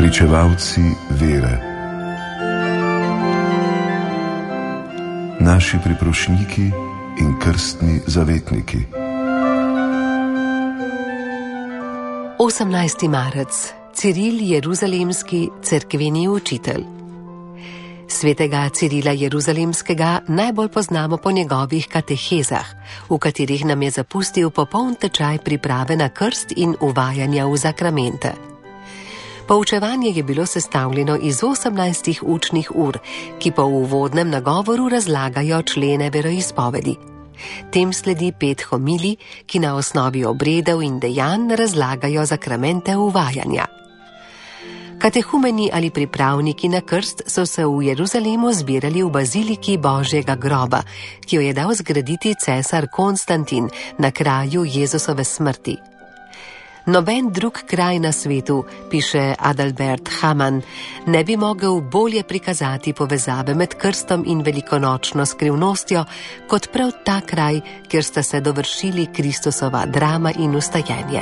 Pričevalci vere. Naši priprošniki in krstni zavetniki. 18. marec. Ciril Jeruzalemski, cerkveni učitelj. Svetega Cirila Jeruzalemskega najbolj poznamo po njegovih katehezah, v katerih nam je zapustil popoln tečaj priprave na krst in uvajanja v zakramente. Poučevanje je bilo sestavljeno iz 18 učnih ur, ki po uvodnem nagovoru razlagajo člene veroizpovedi. Tem sledi 5 homilij, ki na osnovi obredov in dejanj razlagajo zakramente uvajanja. Katehumeni ali pripravniki na krst so se v Jeruzalemu zbirali v baziliki Božjega groba, ki jo je dal zgraditi cesar Konstantin na kraju Jezusove smrti. Noben drug kraj na svetu, piše Adalbert Hamann, ne bi mogel bolje prikazati povezave med krstom in velikonočno skrivnostjo, kot prav ta kraj, kjer sta se dovršili Kristusova drama in vstajenje.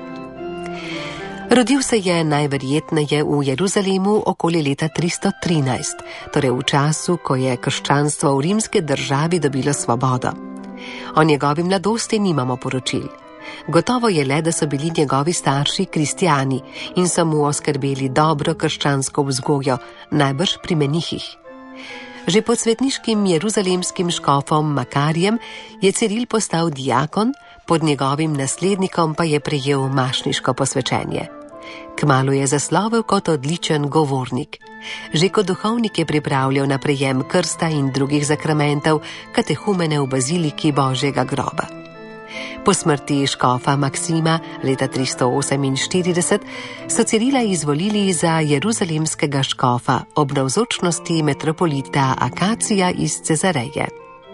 Rodil se je najverjetneje v Jeruzalemu okoli leta 313, torej v času, ko je krščanstvo v rimske državi dobilo svobodo. O njegovi mladosti nimamo poročil. Gotovo je le, da so bili njegovi starši kristjani in so mu oskrbeli dobro krščansko vzgojo, najbrž pri menihih. Že pod svetniškim jeruzalemskim škofom Makarijem je Ciril postal diakon, pod njegovim naslednikom pa je prejel mašniško posvečenje. Kmalu je zaslovel kot odličen govornik. Že kot duhovnik je pripravljal na prejem krsta in drugih zakramentov, katehumene v baziliki Božjega groba. Po smrti škofa Maksima leta 348 so Cirila izvolili za jeruzalemskega škofa ob navzočnosti metropolita Akacija iz Cezareje.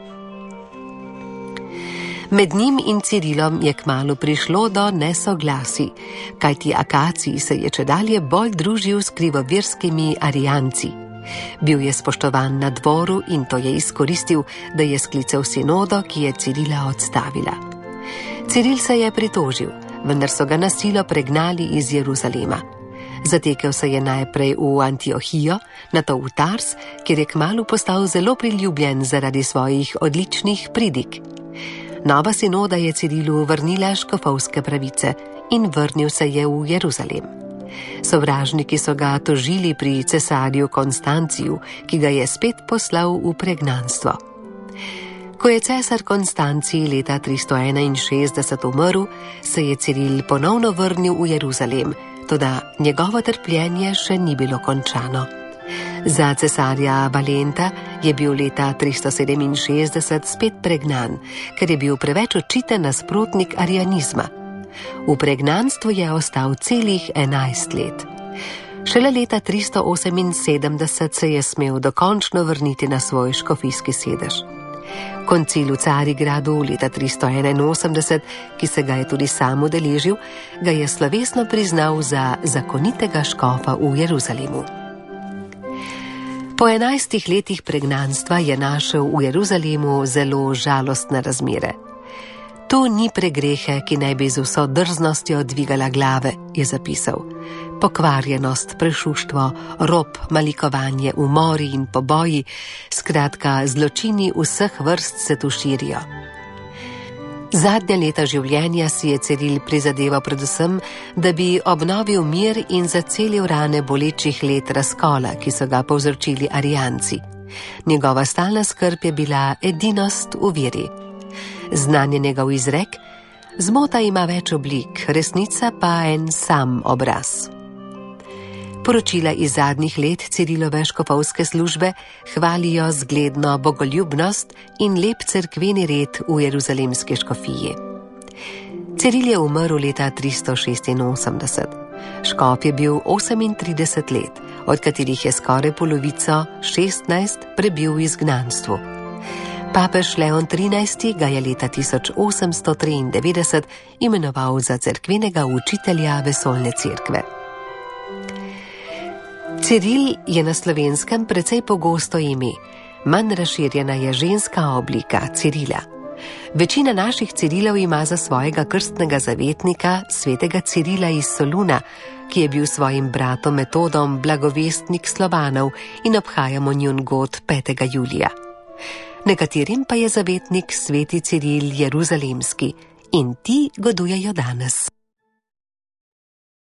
Med njim in Cirilom je kmalu prišlo do nesoglasij, kajti Akacij se je čedalje bolj družil s krivovirskimi arijanci. Bil je spoštovan na dvoru in to je izkoristil, da je sklical sinodo, ki je Cirila odstavila. Ciril se je pritožil, vendar so ga na silo pregnali iz Jeruzalema. Zatekel se je najprej v Antiohijo, nato v Tars, kjer je kmalu postal zelo priljubljen zaradi svojih odličnih pridig. Nova sinoda je Cirilu vrnila škofovske pravice in vrnil se je v Jeruzalem. Sovražniki so ga tožili pri cesarju Konstanciju, ki ga je spet poslal v pregnanstvo. Ko je cesar Konstancij leta 361 umrl, se je Ciril ponovno vrnil v Jeruzalem, toda njegovo trpljenje še ni bilo končano. Za cesarja Valenta je bil leta 367 spet pregnan, ker je bil preveč očiten nasprotnik arijanizma. V pregnanstvu je ostal celih 11 let. Šele leta 378 se je smel dokončno vrniti na svoj škofijski sedež. Koncil v Carigradu leta 381, ki se ga je tudi sam udeležil, ga je slovesno priznal za zakonitega škofa v Jeruzalemu. Po 11 letih pregnanstva je našel v Jeruzalemu zelo žalostne razmere. Tu ni pregrehe, ki naj bi z vso drznostjo dvigala glave, je zapisal. Pokvarjenost, prešuštvo, rob, malikovanje, umori in poboji, skratka, zločini vseh vrst se tu širijo. Zadnja leta življenja si je Ciril prizadeval predvsem, da bi obnovil mir in zacelil rane bolečih let razkola, ki so ga povzročili arijanci. Njegova stalna skrb je bila edinost v veri. Znan je njegov izrek: zmota ima več oblik, resnica pa en sam obraz. Poročila iz zadnjih let Cirilove škofovske službe hvalijo zgledno bogoljubnost in lep cerkveni red v jeruzalemski škofiji. Ciril je umrl leta 386. Škof je bil 38 let, od katerih je skoraj polovico, 16, prebil v izgnanstvu. Papež Leon XIII. Ga je leta 1893 imenoval za cerkvenega učitelja vesoljne cerkve. Ciril je na Slovenskem precej pogosto ime, manj razširjena je ženska oblika Cirila. Večina naših Cirilov ima za svojega krstnega zavetnika svetega Cirila iz Soluna, ki je bil svojim bratom Metodom blagovestnik Slovanov in obhajamo njun god 5. julija. Nekaterim pa je zavetnik sveti Ciril Jeruzalemski in ti godujejo danes.